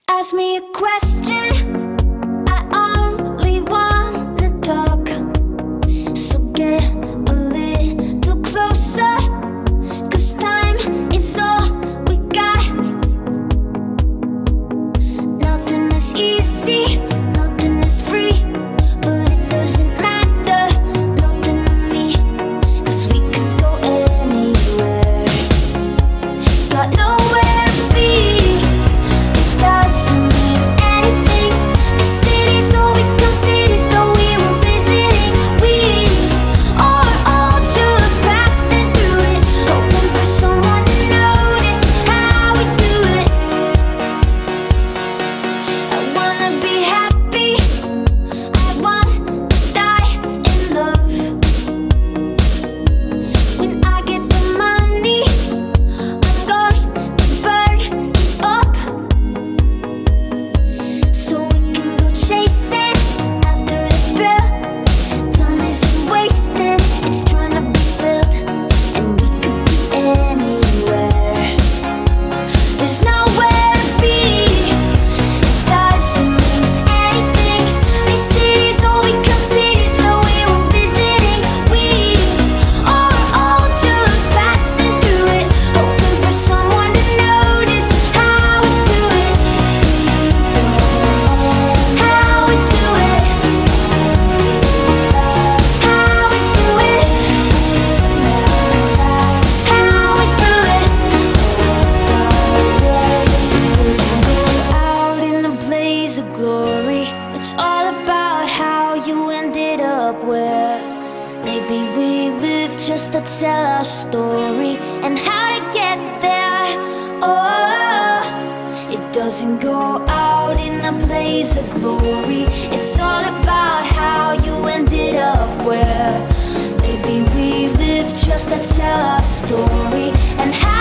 Ask me a question, I only wanna talk. So get a little closer, 'cause time is all we got. Nothing is easy, nothing is free, but it doesn't matter, nothing to me, 'cause we could go anywhere. Got nowhere to be, it doesn't mean anything. The city's all become cities, though we were visiting. We are all just passing through it, hoping for someone to notice how we do it. I wanna be happy, I want to die in love. When I get the money, I'm going to burn it up, so we can go chasing after the thrill. Time isn't wasted, it's trying to be filled, and we could be anywhere. There's nowhere to be, it doesn't mean anything. These cities all become cities, though we were visiting. We are all just passing through it, hoping for someone to notice how we do it. How we do it. How we do it. How we do it. Doesn't go out in a blaze of glory. It's all about how you ended up where. Maybe we live just to tell our story and how to get there. Oh, it doesn't go out in a blaze of glory. It's all about how you ended up where. Maybe we live just to tell our story and how